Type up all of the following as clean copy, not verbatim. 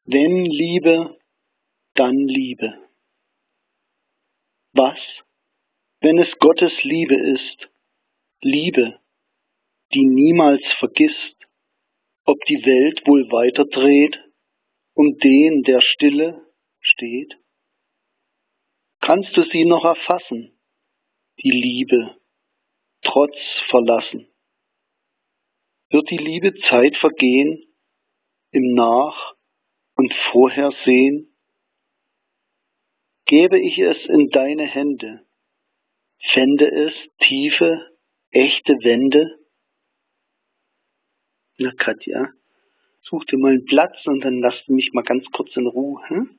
Wenn Liebe, dann Liebe. Was, wenn es Gottes Liebe ist? Liebe, die niemals vergisst, ob die Welt wohl weiterdreht, um den, der stille steht? Kannst du sie noch erfassen, die Liebe, trotz Verlassen? Wird die Liebe Zeit vergehen, im Nach- und Vorhersehen? Gäbe ich es in deine Hände, fände es tiefe, echte Wände? Na Katja, such dir mal einen Platz und dann lass mich mal ganz kurz in Ruhe. Hm?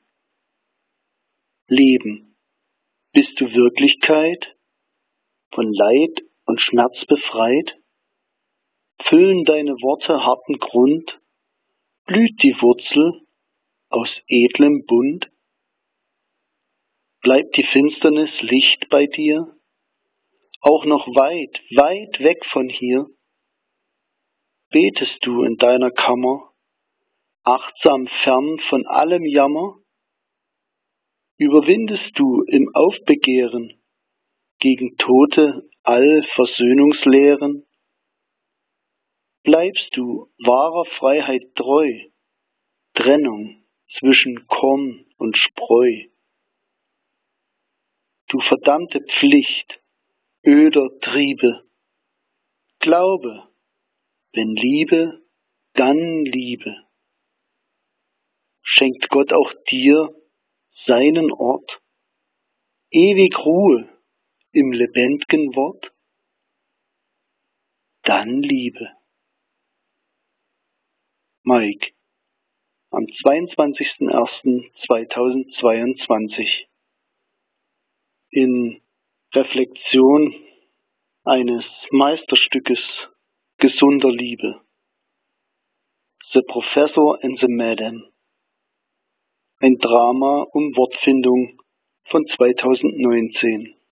Leben, bist du Wirklichkeit, von Leid und Schmerz befreit? Füllen deine Worte harten Grund? Blüht die Wurzel aus edlem Bund? Bleibt die Finsternis Licht bei dir? Auch noch weit, weit weg von hier? Betest du in deiner Kammer, achtsam fern von allem Jammer? Überwindest du im Aufbegehren gegen Tote all Versöhnungslehren? Bleibst du wahrer Freiheit treu, Trennung zwischen Korn und Spreu? Du verdammte Pflicht öder Triebe, Glaube, wenn Liebe, dann Liebe. Schenkt Gott auch dir seinen Ort, ewig Ruhe im lebendigen Wort? Dann Liebe. Mike, am 22.01.2022 in Reflexion eines Meisterstückes gesunder Liebe. The Professor and the Madam. Ein Drama um Wortfindung von 2019.